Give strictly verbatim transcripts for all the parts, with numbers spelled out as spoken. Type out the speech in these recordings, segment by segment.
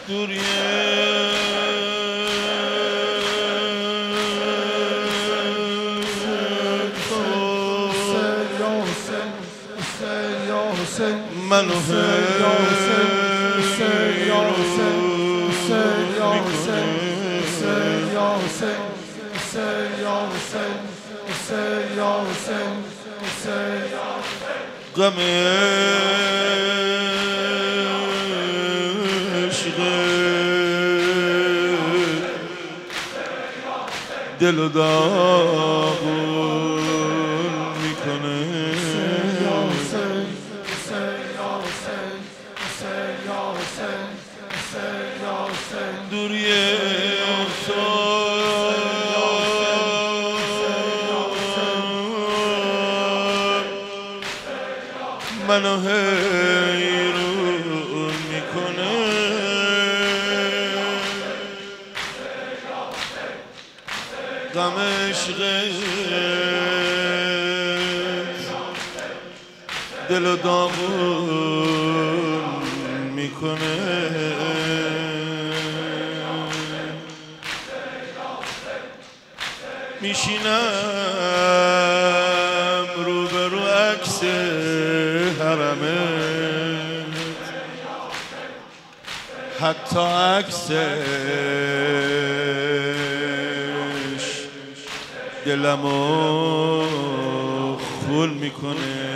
دوریه منو غم عشق دل و داغون میکنه دوریه تو منو حیرون میکنه غم عشقت دل و داغون میکنه میشینم رو به رو عکس حرمت حتی عکسش دلمو خول میکنه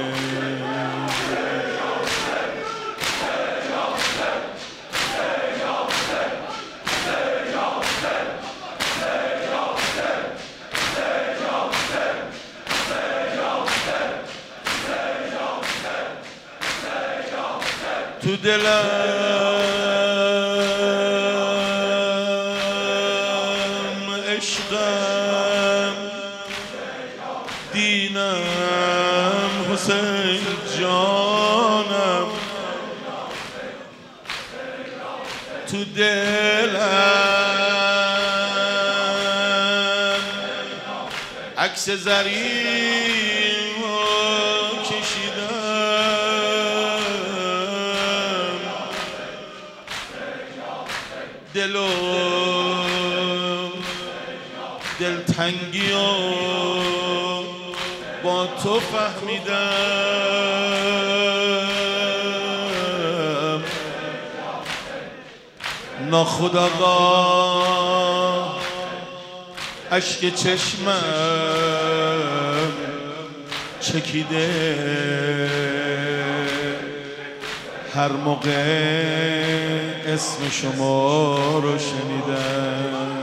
تو دلم عشقم دینم حسین جانم تو دلم عکس زرین دل و دلتنگی و با تو فهمیدم ناخودآگاه اشک چشمم چکیده هر موقع اسم شما رو شنیدم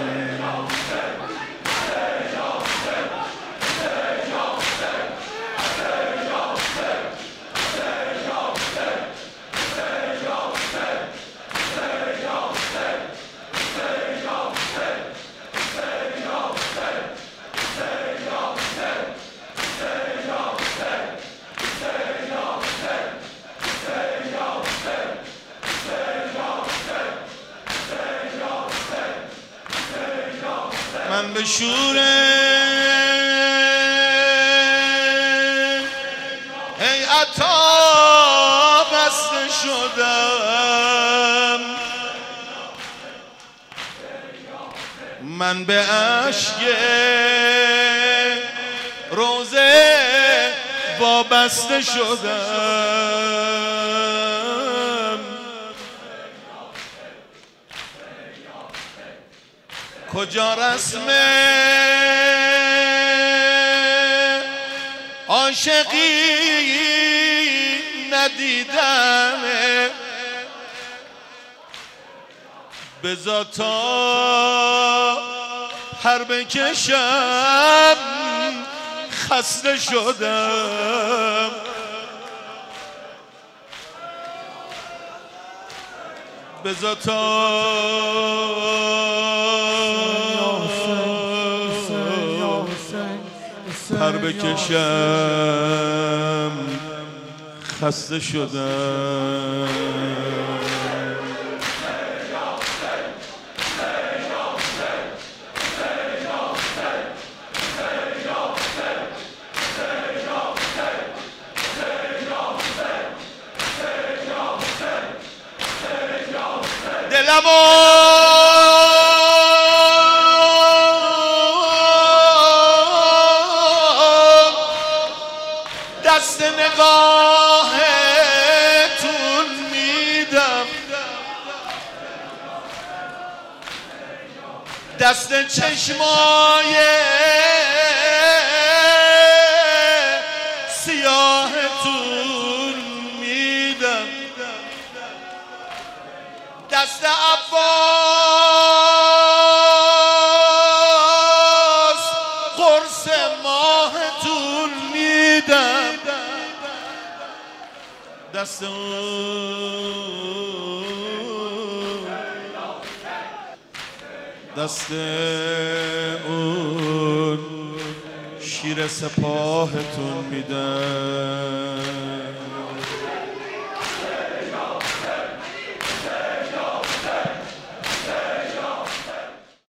من به شور هیئتا بسته شدم من به اشک روزه وابسته شدم کجا رسم عاشقی ندیدم بذار تا پر بکشم خسته شدم بذار تا پر بکشم خسته شدم دست نگاهتون میدم، دست چشمای سیاهتون میدم، دست عباس قرص ماهتون میدم، دست اون دست اون شیر سپاهتون میدم.